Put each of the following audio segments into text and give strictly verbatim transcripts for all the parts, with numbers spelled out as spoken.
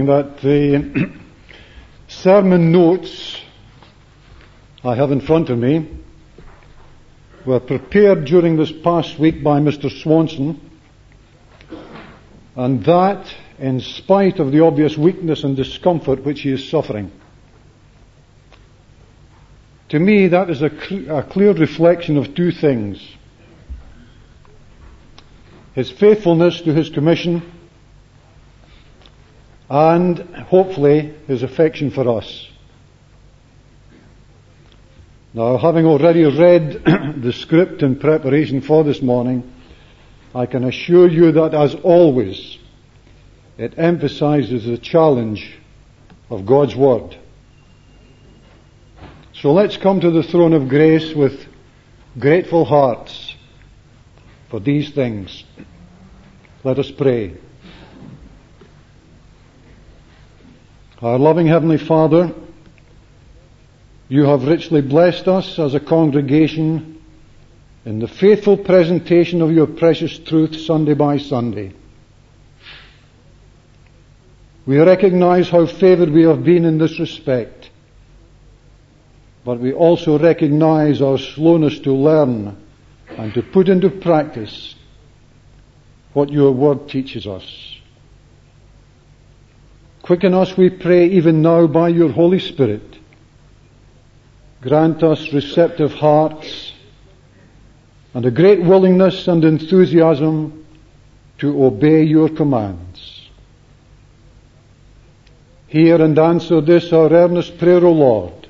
That the sermon notes I have in front of me were prepared during this past week by Mister Swanson, and that in spite of the obvious weakness and discomfort which he is suffering. To me, that is a, cl- a clear reflection of two things: his faithfulness to his commission, and hopefully his affection for us. Now, having already read the script in preparation for this morning, I can assure you that, as always, it emphasizes the challenge of God's Word. So let's come to the throne of grace with grateful hearts for these things. Let us pray. Our loving Heavenly Father, you have richly blessed us as a congregation in the faithful presentation of your precious truth Sunday by Sunday. We recognize how favored we have been in this respect, but we also recognize our slowness to learn and to put into practice what your word teaches us. Quicken us, we pray, even now by your Holy Spirit. Grant us receptive hearts and a great willingness and enthusiasm to obey your commands. Hear and answer this our earnest prayer, O Lord,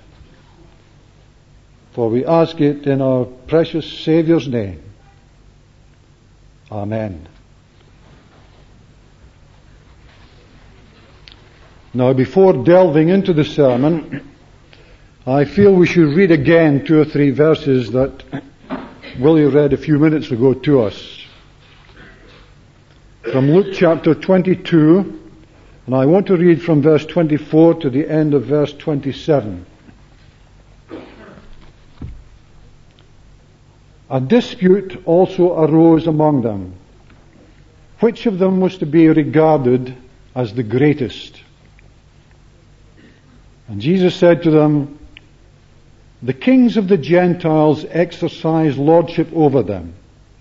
for we ask it in our precious Saviour's name. Amen. Now, before delving into the sermon, I feel we should read again two or three verses that Willie read a few minutes ago to us. From Luke chapter twenty-two, and I want to read from verse twenty-four to the end of verse twenty-seven. A dispute also arose among them. Which of them was to be regarded as the greatest? And Jesus said to them, the kings of the Gentiles exercise lordship over them,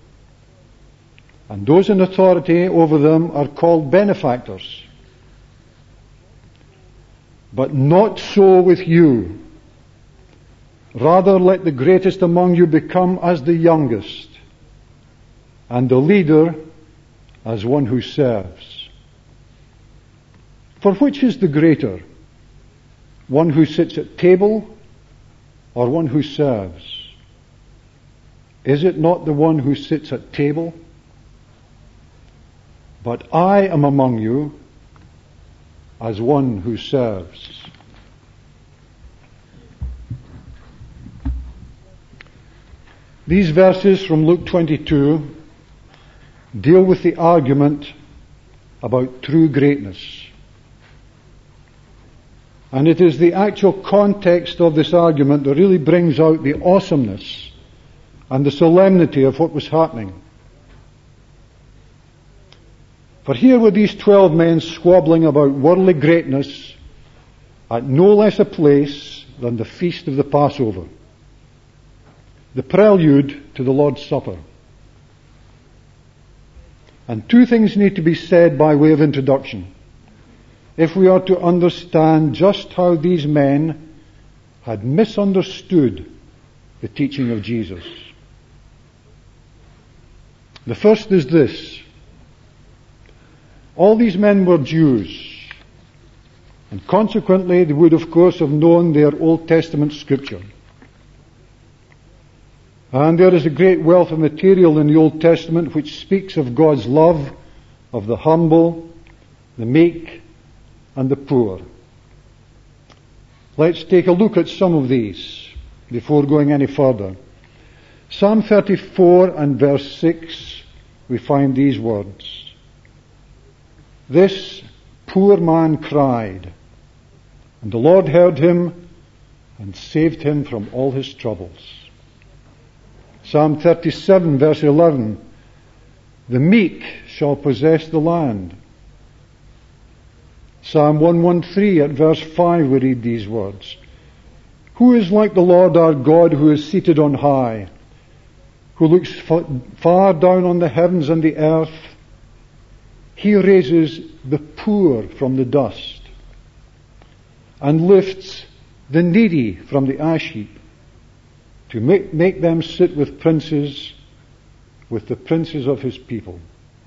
and those in authority over them are called benefactors. But not so with you. Rather, let the greatest among you become as the youngest, and the leader as one who serves. For which is the greater? One who sits at table or one who serves? Is it not the one who sits at table? But I am among you as one who serves. These verses from Luke twenty-two deal with the argument about true greatness. And it is the actual context of this argument that really brings out the awesomeness and the solemnity of what was happening. For here were these twelve men squabbling about worldly greatness at no less a place than the feast of the Passover, the prelude to the Lord's Supper. And two things need to be said by way of introduction, if we are to understand just how these men had misunderstood the teaching of Jesus. The first is this: all these men were Jews, and consequently they would of course have known their Old Testament scripture. And there is a great wealth of material in the Old Testament which speaks of God's love of the humble, the meek, and the poor. Let's take a look at some of these before going any further. Psalm thirty-four and verse six, we find these words: this poor man cried, and the Lord heard him and saved him from all his troubles. Psalm thirty-seven verse eleven, the meek shall possess the land. Psalm one thirteen at verse five we read these words. Who is like the Lord our God, who is seated on high, who looks far down on the heavens and the earth? He raises the poor from the dust and lifts the needy from the ash heap to make, make them sit with princes, with the princes of his people.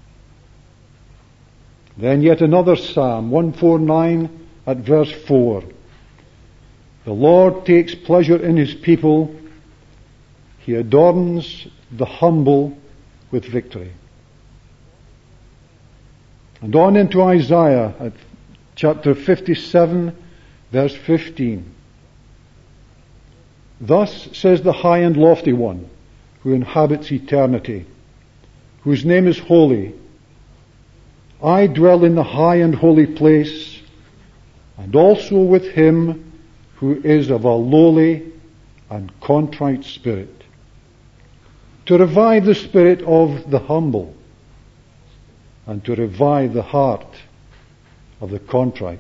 Then yet another Psalm, one forty-nine at verse four. The Lord takes pleasure in his people. He adorns the humble with victory. And on into Isaiah at chapter fifty-seven, verse fifteen. Thus says the high and lofty one, who inhabits eternity, whose name is holy. I dwell in the high and holy place, and also with him who is of a lowly and contrite spirit, to revive the spirit of the humble, and to revive the heart of the contrite.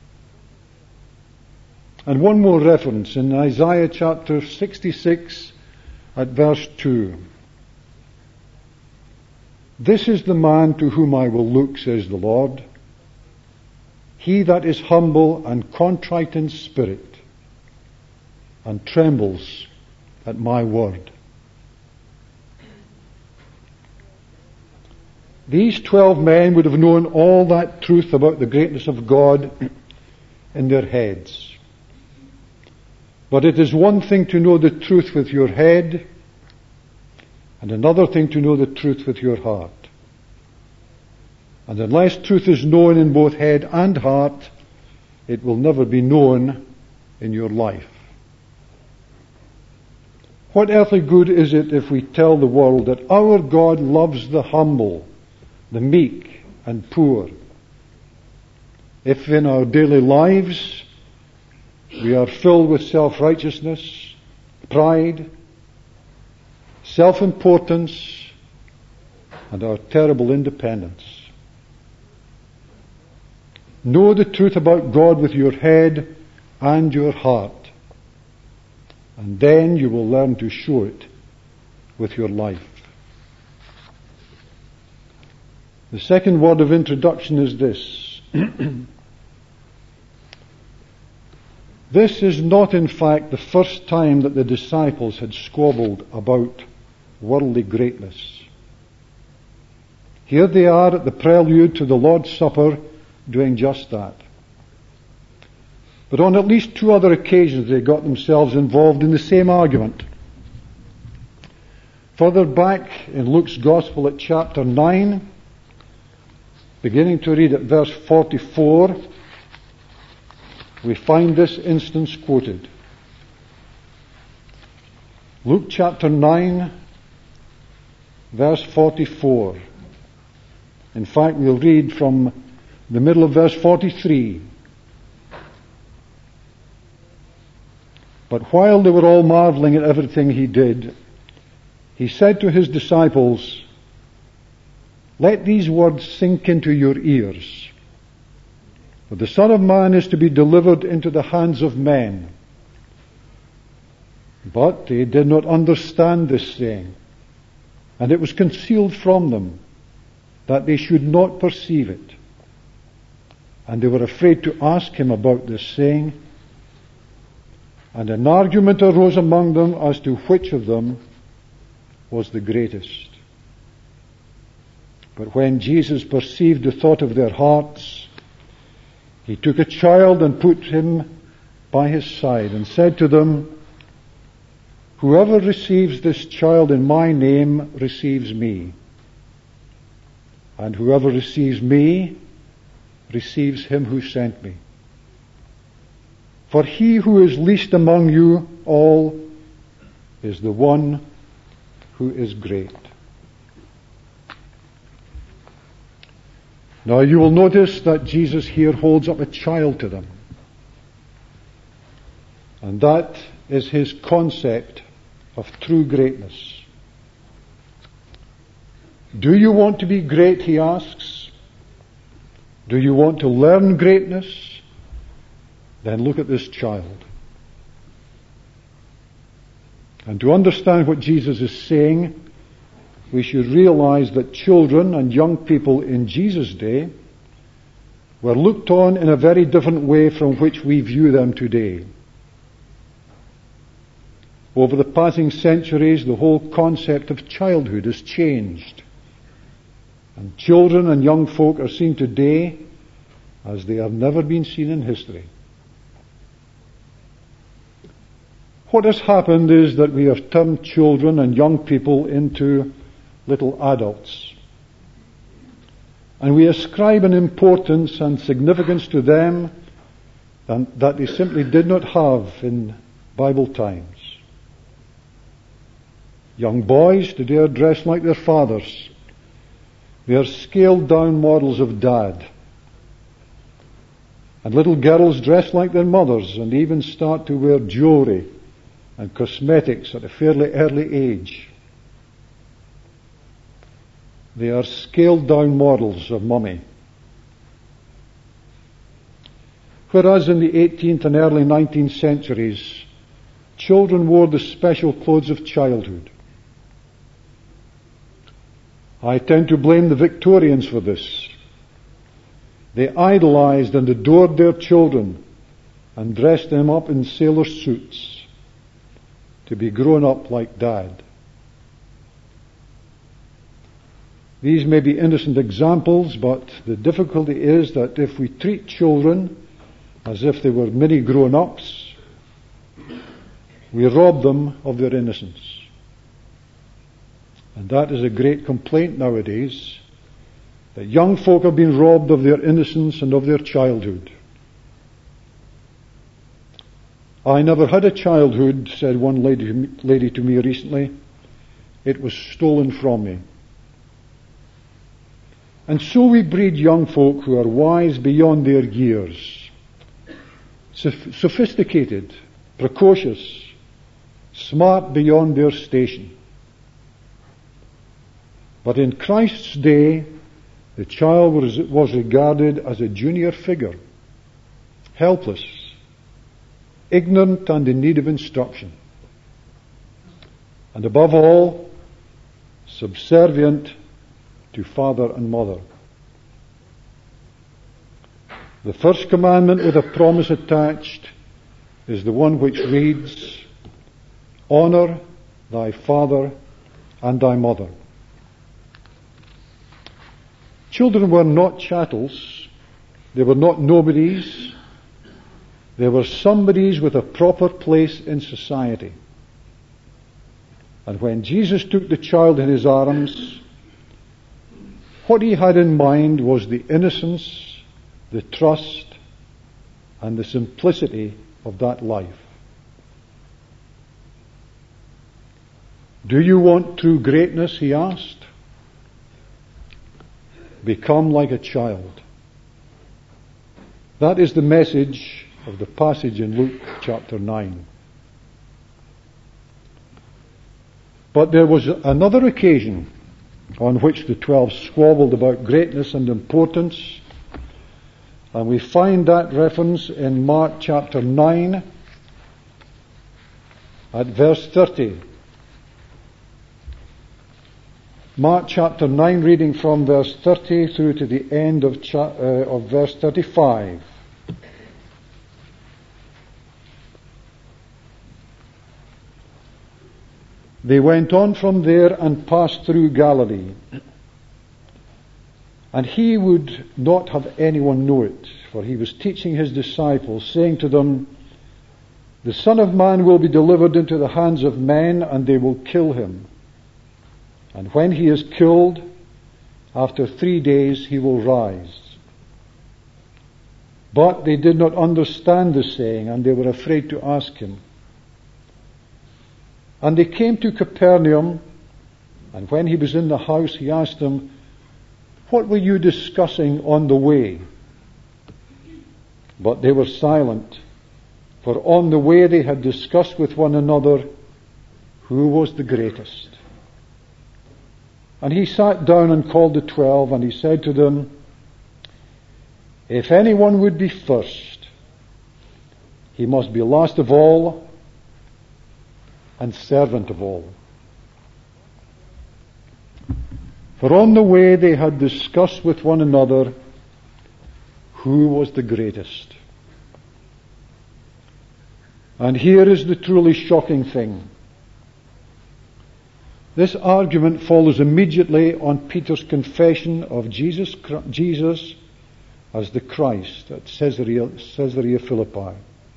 And one more reference in Isaiah chapter sixty-six at verse two. This is the man to whom I will look, says the Lord, he that is humble and contrite in spirit, and trembles at my word. These twelve men would have known all that truth about the greatness of God in their heads. But it is one thing to know the truth with your head, and another thing to know the truth with your heart. And unless truth is known in both head and heart, it will never be known in your life. What earthly good is it if we tell the world that our God loves the humble, the meek and poor, if in our daily lives we are filled with self-righteousness, pride, self-importance, and our terrible independence? Know the truth about God with your head and your heart, and then you will learn to show it with your life. The second word of introduction is this. This is not, in fact, the first time that the disciples had squabbled about worldly greatness. Here they are at the prelude to the Lord's Supper doing just that. But on at least two other occasions they got themselves involved in the same argument. Further back in Luke's Gospel at chapter nine, beginning to read at verse forty-four, we find this instance quoted. Luke chapter nine, verse forty-four. In fact, we'll read from the middle of verse forty-three. But while they were all marveling at everything he did, he said to his disciples, let these words sink into your ears. For the Son of Man is to be delivered into the hands of men. But they did not understand this saying, and it was concealed from them, that they should not perceive it. And they were afraid to ask him about this saying. And an argument arose among them as to which of them was the greatest. But when Jesus perceived the thought of their hearts, he took a child and put him by his side and said to them, whoever receives this child in my name receives me. And whoever receives me receives him who sent me. For he who is least among you all is the one who is great. Now you will notice that Jesus here holds up a child to them. And that is his concept of true greatness. Do you want to be great, he asks? Do you want to learn greatness? Then look at this child. And to understand what Jesus is saying, we should realize that children and young people in Jesus' day were looked on in a very different way from which we view them today. Over the passing centuries, the whole concept of childhood has changed. And children and young folk are seen today as they have never been seen in history. What has happened is that we have turned children and young people into little adults. And we ascribe an importance and significance to them that they simply did not have in Bible times. Young boys today are dressed like their fathers. They are scaled down models of dad. And little girls dress like their mothers and even start to wear jewelry and cosmetics at a fairly early age. They are scaled down models of mummy. Whereas in the eighteenth and early nineteenth centuries, children wore the special clothes of childhood. I tend to blame the Victorians for this. They idolized and adored their children and dressed them up in sailor suits to be grown up like dad. These may be innocent examples, but the difficulty is that if we treat children as if they were mini grown-ups, we rob them of their innocence. And that is a great complaint nowadays, that young folk have been robbed of their innocence and of their childhood. I never had a childhood, said one lady, lady to me recently. It was stolen from me. And so we breed young folk who are wise beyond their years, sophisticated, precocious, smart beyond their station. But in Christ's day, the child was, was regarded as a junior figure, helpless, ignorant and in need of instruction, and above all, subservient to father and mother. The first commandment with a promise attached is the one which reads, "Honor thy father and thy mother." Children were not chattels. They were not nobodies. They were somebodies with a proper place in society. And when Jesus took the child in his arms, what he had in mind was the innocence, the trust, and the simplicity of that life. Do you want true greatness? He asked. Become like a child. That is the message of the passage in Luke chapter nine. But there was another occasion on which the twelve squabbled about greatness and importance, and we find that reference in Mark chapter nine at verse thirty. Mark chapter nine, reading from verse thirty through to the end of, cha- uh, of verse thirty-five. They went on from there and passed through Galilee. And he would not have anyone know it, for he was teaching his disciples, saying to them, "The Son of Man will be delivered into the hands of men, and they will kill him. And when he is killed, after three days he will rise." But they did not understand the saying, and they were afraid to ask him. And they came to Capernaum, and when he was in the house, he asked them, "What were you discussing on the way?" But they were silent, for on the way they had discussed with one another who was the greatest. And he sat down and called the twelve, and he said to them, If anyone would be first, he must be last of all and servant of all. For on the way they had discussed with one another who was the greatest. And here is the truly shocking thing. This argument follows immediately on Peter's confession of Jesus, Jesus as the Christ at Caesarea, Caesarea Philippi.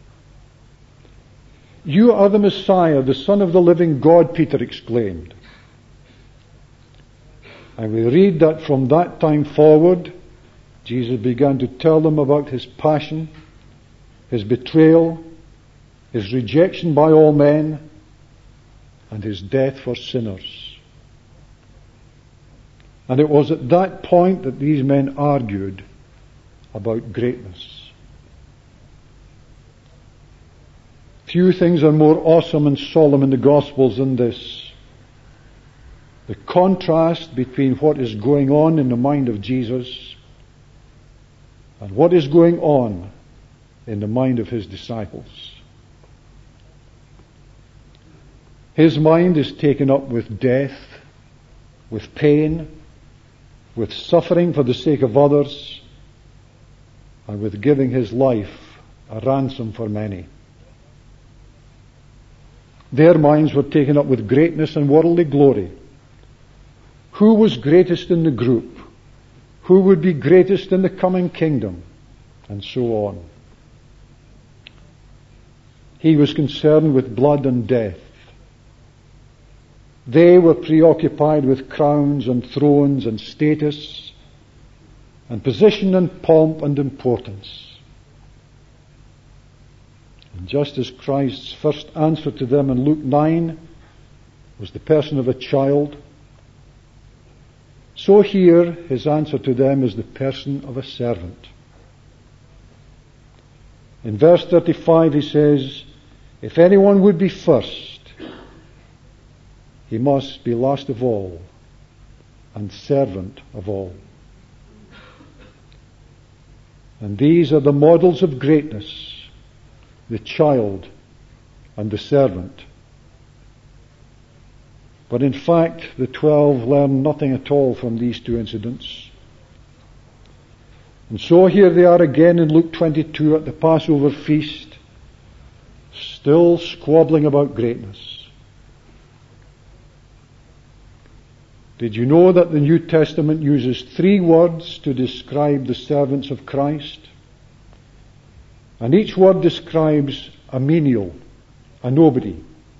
You are the Messiah, the Son of the living God, Peter exclaimed. And we read that from that time forward, Jesus began to tell them about his passion, his betrayal, his rejection by all men, and his death for sinners. And it was at that point that these men argued about greatness. Few things are more awesome and solemn in the Gospels than this. The contrast between what is going on in the mind of Jesus and what is going on in the mind of his disciples. His mind is taken up with death, with pain, with suffering for the sake of others, and with giving his life a ransom for many. Their minds were taken up with greatness and worldly glory. Who was greatest in the group? Who would be greatest in the coming kingdom? And so on. He was concerned with blood and death. They were preoccupied with crowns and thrones and status and position and pomp and importance. And just as Christ's first answer to them in Luke nine was the person of a child, so here his answer to them is the person of a servant. In verse thirty-five he says, if anyone would be first, he must be last of all and servant of all. And these are the models of greatness, the child and the servant. But in fact, the twelve learn nothing at all from these two incidents. And so here they are again in Luke twenty-two at the Passover feast, still squabbling about greatness. Did you know that the New Testament uses three words to describe the servants of Christ? And each word describes a menial, a nobody.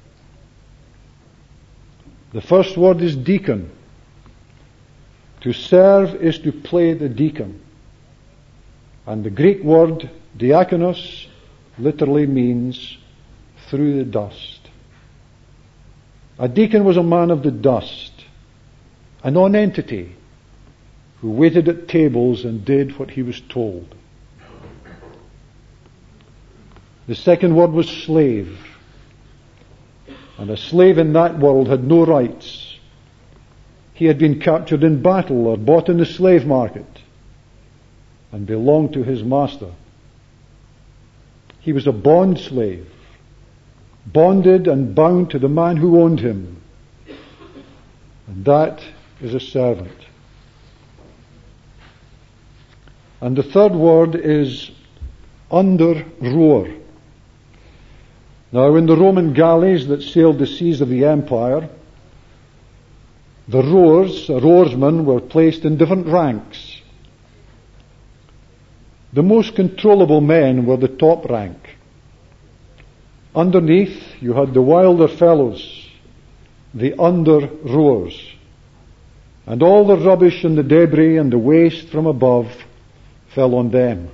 The first word is deacon. To serve is to play the deacon. And the Greek word diakonos literally means through the dust. A deacon was a man of the dust, a non-entity who waited at tables and did what he was told. The second word was slave. And a slave in that world had no rights. He had been captured in battle or bought in the slave market and belonged to his master. He was a bond slave, bonded and bound to the man who owned him. And that is a servant. And the third word is under rower. Now, in the Roman galleys that sailed the seas of the empire, the rowers, or oarsmen, were placed in different ranks. The most controllable men were the top rank. Underneath, you had the wilder fellows, the under rowers, and all the rubbish and the debris and the waste from above fell on them.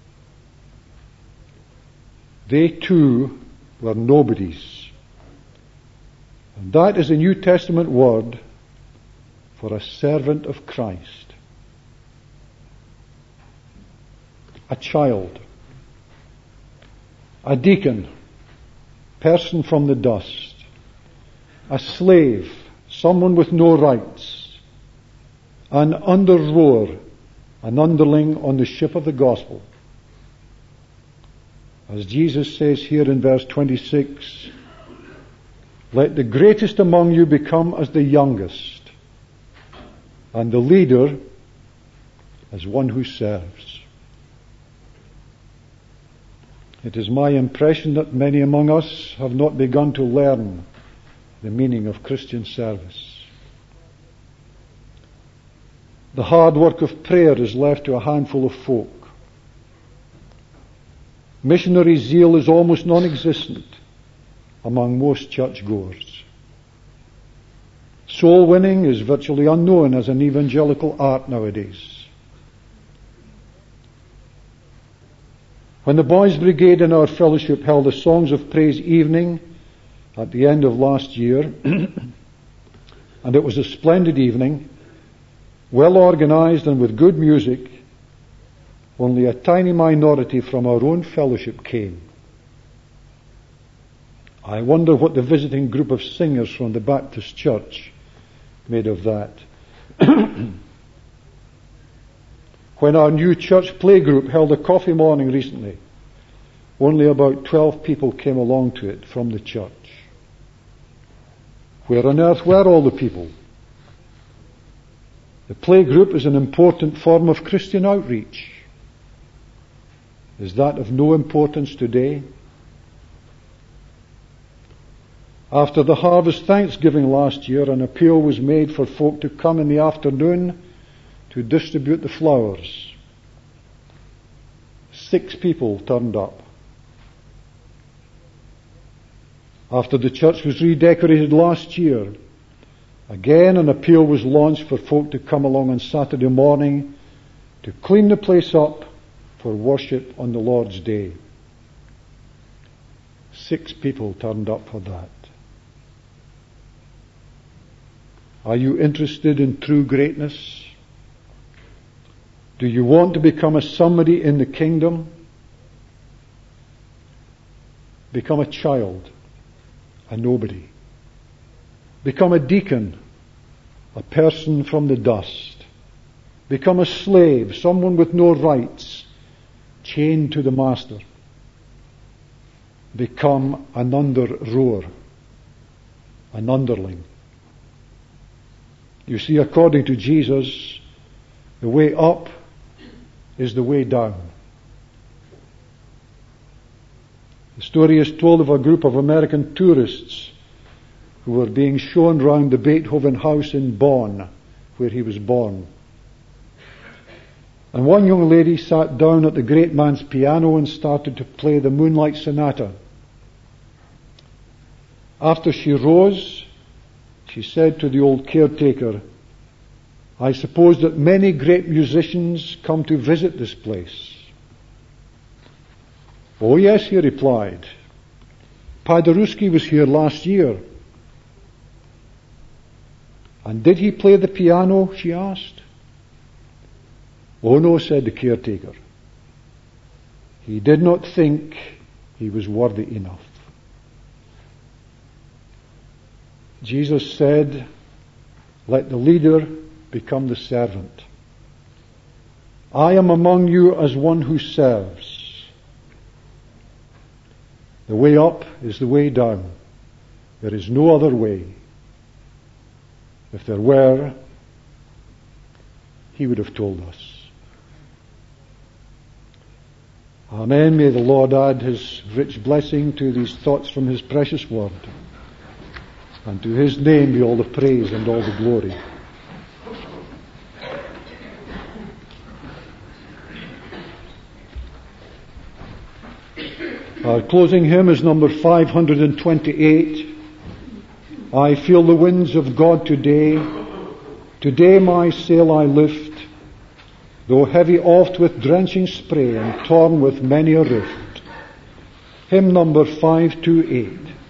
They too were nobodies. And that is a New Testament word for a servant of Christ. A child. A deacon. Person from the dust. A slave. Someone with no rights. An under rower. an underling on the ship of the gospel. As Jesus says here in verse twenty-six, let the greatest among you become as the youngest, and the leader as one who serves. It is my impression that many among us have not begun to learn the meaning of Christian service. The hard work of prayer is left to a handful of folk. Missionary zeal is almost non-existent among most churchgoers. Soul winning is virtually unknown as an evangelical art nowadays. When the Boys Brigade in our fellowship held a Songs of Praise evening at the end of last year, and it was a splendid evening, well organized and with good music, only a tiny minority from our own fellowship came. I wonder what the visiting group of singers from the Baptist church made of that. When our new church play group held a coffee morning recently, only about twelve people came along to it from the church. Where on earth were all the people? The play group is an important form of Christian outreach. Is that of no importance today? After the Harvest Thanksgiving last year, an appeal was made for folk to come in the afternoon to distribute the flowers. Six people turned up. After the church was redecorated last year, again an appeal was launched for folk to come along on Saturday morning to clean the place up for worship on the Lord's Day. Six people turned up for that. Are you interested in true greatness? Do you want to become a somebody in the kingdom? Become a child, a nobody. Become a deacon, a person from the dust. Become a slave, someone with no rights, chained to the master. Become an under-rower, an underling. You see, according to Jesus, the way up is the way down. The story is told of a group of American tourists who were being shown round the Beethoven house in Bonn, where he was born. And one young lady sat down at the great man's piano and started to play the Moonlight Sonata. After she rose, she said to the old caretaker, I suppose that many great musicians come to visit this place. Oh yes, he replied. Paderewski was here last year. And did he play the piano, she asked. Oh no, said the caretaker. He did not think he was worthy enough. Jesus said, let the leader become the servant. I am among you as one who serves. The way up is the way down. There is no other way. If there were, he would have told us. Amen. May the Lord add his rich blessing to these thoughts from his precious word. And to his name be all the praise and all the glory. Our closing hymn is number five hundred twenty-eight. I feel the winds of God today. Today my sail I lift, though heavy oft with drenching spray and torn with many a rift. Hymn number five twenty-eight.